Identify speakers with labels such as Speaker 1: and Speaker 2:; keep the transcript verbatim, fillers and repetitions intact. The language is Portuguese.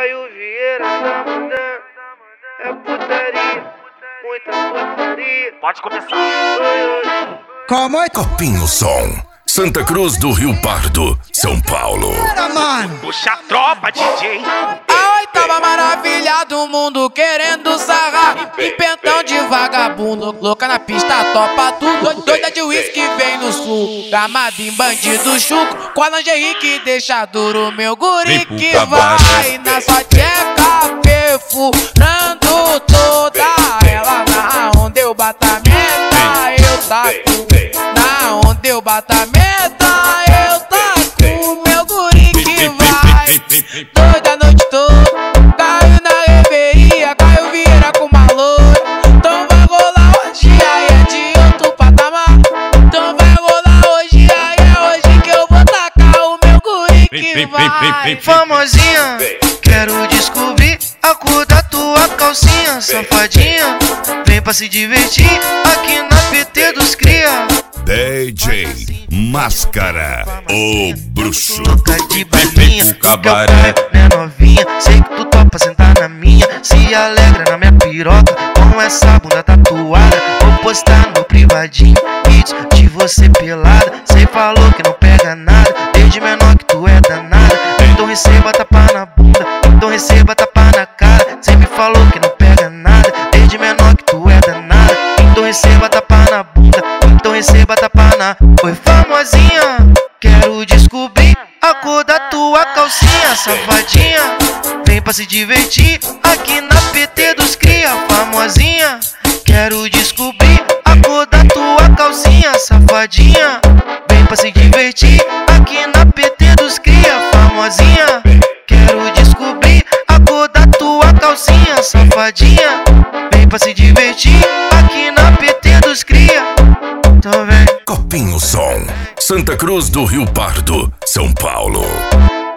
Speaker 1: Caio Vieira tá mandando, é putaria, muita putaria.
Speaker 2: Pode começar.
Speaker 3: Como é?
Speaker 4: Copinho Som, Santa Cruz do Rio Pardo, São Paulo.
Speaker 3: Mano,
Speaker 2: Puxa a tropa, D J.
Speaker 5: A oitava maravilha do mundo querendo sarrar. E pentão de vagabundo, louca na pista, topa tudo. Doida de uísque vem no sul, gamada em bandido chuco. Com a lingerie que deixa duro, meu guri que vai na sua tcheca, perfurando toda ela. Na onde eu bato a meta, eu taco. Na onde eu bato a meta, eu taco. Meu guri que vai doida a noite toda. Caiu na reveria, Caio Vieira com uma loira. Então vai rolar hoje, aí é de outro patamar. Então vai rolar hoje, aí é hoje que eu vou tacar o meu guri que vai.
Speaker 1: Famosinha, quero descobrir a cor da tua calcinha. Safadinha, vem pra se divertir aqui na P T dos cria.
Speaker 4: D J Máscara, o bruxo.
Speaker 1: Toca de balinha,
Speaker 4: O
Speaker 1: que eu
Speaker 4: cabaré.
Speaker 1: pego, né novinha? Sei que tu topa sentar na minha. Se alegra na minha piroca com essa bunda tatuada. Vou postar no meu privadinho vídeos de você pelada. Cê falou que não pega nada, desde menor que tu é danada. Então receba tapa na bunda, então receba tapa na cara. Cê me falou que não pega nada, desde menor que tu é danada. Então receba tapa na bunda, então receba tapa na... Oi famosinha, quero descobrir a cor da tua calcinha. Safadinha, vem pra se divertir aqui na P T dos cria. Famosinha, quero descobrir a cor da tua calcinha. Safadinha, vem pra se divertir aqui na P T dos cria. Famosinha, quero descobrir a cor da tua calcinha. Safadinha, vem pra se divertir aqui na P T dos cria. Então vem.
Speaker 4: Copinho Som, Santa Cruz do Rio Pardo, São Paulo.